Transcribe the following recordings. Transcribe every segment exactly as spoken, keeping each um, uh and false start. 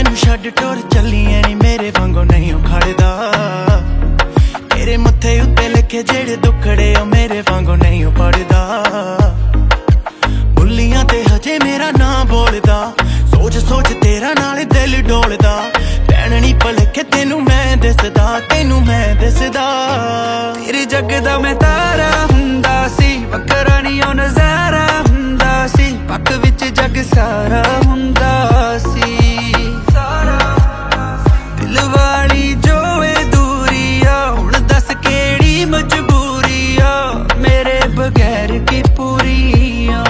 मैनू छड्ड टुर चलिए नी मेरे वांगू नहीं खड़दा तेरे मत्थे उत्ते लिखे जेड़े दुखड़े ओ मेरे वांगू नहीं पढ़दा बुल्लियां ते हजे मेरा नां बोलदा सोच सोच तेरा नाल दिल डोलदा भैन नी भलेखे तेनू मैं दसदा तेनू मैं दसदा तेरे जग दा मैं तारा हुंदा सी वखरा नी ओ नज़ारा हुंदा सी पक विच जग सारा हुंदा सी दिल वाली जो ए दूरी आ हुण दस केड़ी मजबूरी आ मेरे बगैर की पूरी आ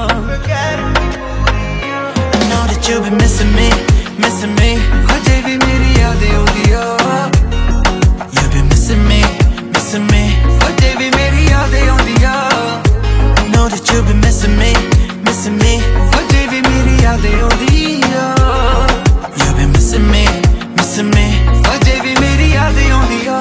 Now that you've been missing me, missing me हजे भी मेरी यादें आउंदी आ You've been missing me, missing me हजे भी मेरी यादें आउंदी आ Know that you've been missing me, missing me हजे भी मेरी यादें आउंदी आ You've been missing me, missing me हजे भी मेरी यादें आउंदी आ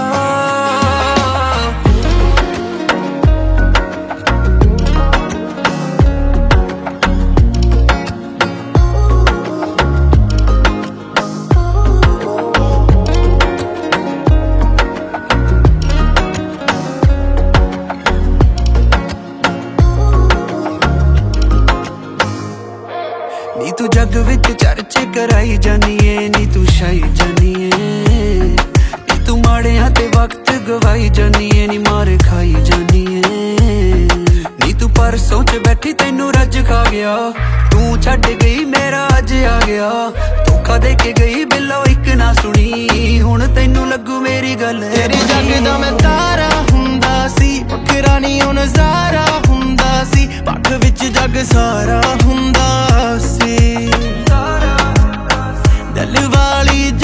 नी तू जग विच चर्चे कराई जानिए नी तू छाई जानिए नी तू माड़ियां ते वक्त गवाई जानिए नी मार खाई जानिए नी तू परसों च बैठी तैनू रज खा गया तू छड्ड गई मेरा अज आ गया धोखा दे के गई बिल्लो इक ना सुनी हुण तैनू लगू मेरी गल तेरी जग दा मैं तारा हुंदा सी वखरा नी ओ नज़ारा हुंदा सी पख विच जग सारा हुंदा सी दिल वाली